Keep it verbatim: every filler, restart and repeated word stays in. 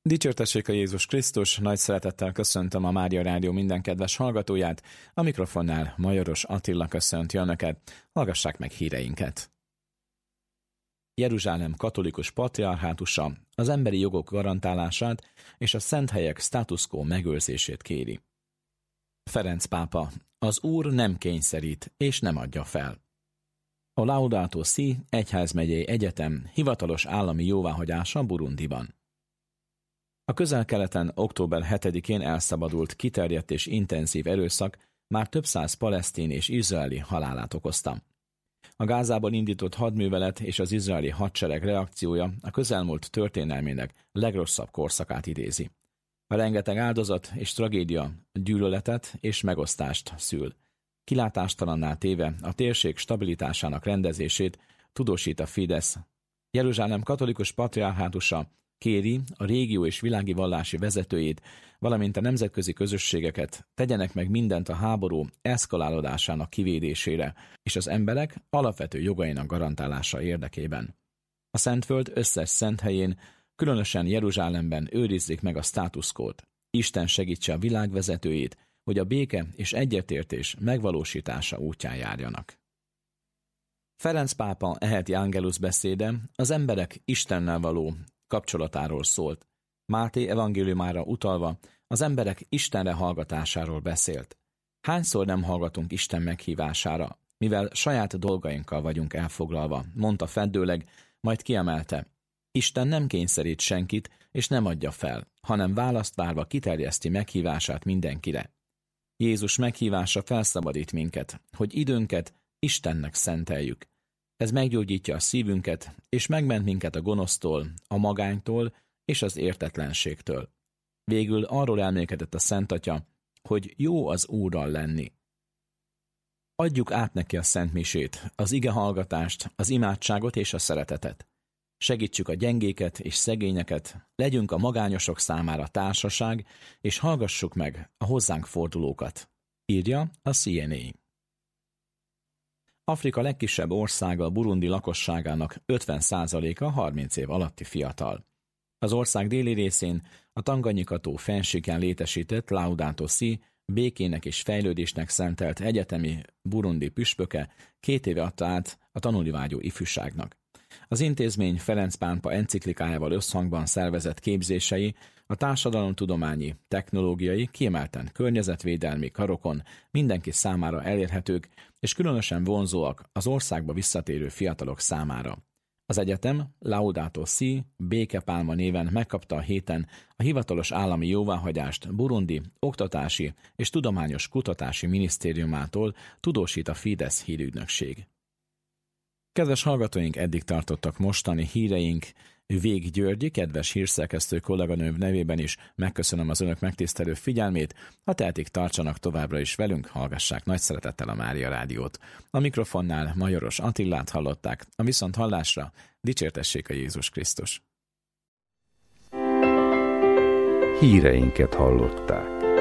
Dicsértessék a Jézus Krisztus, nagy szeretettel köszöntöm a Mária Rádió minden kedves hallgatóját, a mikrofonnál Majoros Attila köszönti önöket, hallgassák meg híreinket. Jeruzsálem katolikus patriarhátusa az emberi jogok garantálását és a szent helyek status quo megőrzését kéri. Ferenc pápa: az Úr nem kényszerít és nem adja fel. A Laudato Si egyházmegyei egyetem hivatalos állami jóváhagyása Burundiban. A Közel-Keleten október hetedikén elszabadult kiterjedt és intenzív erőszak már több száz palesztin és izraeli halálát okozta. A Gázából indított hadművelet és az izraeli hadsereg reakciója a közelmúlt történelmének legrosszabb korszakát idézi. A rengeteg áldozat és tragédia gyűlöletet és megosztást szül. Kilátástalanná téve a térség stabilitásának rendezését tudósít a Fidesz. Jeruzsálem katolikus patriarhátusa kéri a régió és világi vallási vezetőjét, valamint a nemzetközi közösségeket, tegyenek meg mindent a háború eszkalálódásának kivédésére és az emberek alapvető jogainak garantálása érdekében. A Szentföld összes szent helyén, különösen Jeruzsálemben őrizzék meg a status quót. Isten segítse a világ vezetőjét, hogy a béke és egyetértés megvalósítása útján járjanak. Ferenc pápa eheti Angelus beszéde az emberek Istennel való kapcsolatáról szólt. Máté evangéliumára utalva az emberek Istenre hallgatásáról beszélt. Hányszor nem hallgatunk Isten meghívására, mivel saját dolgainkkal vagyunk elfoglalva, mondta feddőleg, majd kiemelte: Isten nem kényszerít senkit, és nem adja fel, hanem választ várva kiterjeszti meghívását mindenkire. Jézus meghívása felszabadít minket, hogy időnket Istennek szenteljük. Ez meggyógyítja a szívünket, és megment minket a gonosztól, a magánytól és az értetlenségtől. Végül arról elmélkedett a Szent Atya, hogy jó az Úrral lenni. Adjuk át neki a Szent Misét, az igehallgatást, az imádságot és a szeretetet. Segítsük a gyengéket és szegényeket, legyünk a magányosok számára társaság, és hallgassuk meg a hozzánk fordulókat, írja a cé en á. Afrika legkisebb országa, Burundi lakosságának ötven százaléka harminc év alatti fiatal. Az ország déli részén a Tanganyika-tó fennsíkján létesített Laudato Si békének és fejlődésnek szentelt egyetemi burundi püspöke két éve adta át a tanulnivágyó ifjúságnak. Az intézmény Ferenc pápa enciklikájával összhangban szervezett képzései a társadalomtudományi, technológiai, kiemelten környezetvédelmi karokon mindenki számára elérhetők, és különösen vonzóak az országba visszatérő fiatalok számára. Az egyetem Laudato Si békepálma néven megkapta a héten a hivatalos állami jóváhagyást Burundi Oktatási és Tudományos Kutatási Minisztériumától, tudósít a Fidesz hírügynökség. Kedves hallgatóink, eddig tartottak mostani híreink. Vég Györgyi, kedves hírszerkesztő kolléganőm nevében is megköszönöm az önök megtisztelő figyelmét. Ha tehetik, tartsanak továbbra is velünk, hallgassák nagy szeretettel a Mária Rádiót. A mikrofonnál Majoros Attilát hallották, a viszont hallásra dicsértessék a Jézus Krisztus. Híreinket hallották.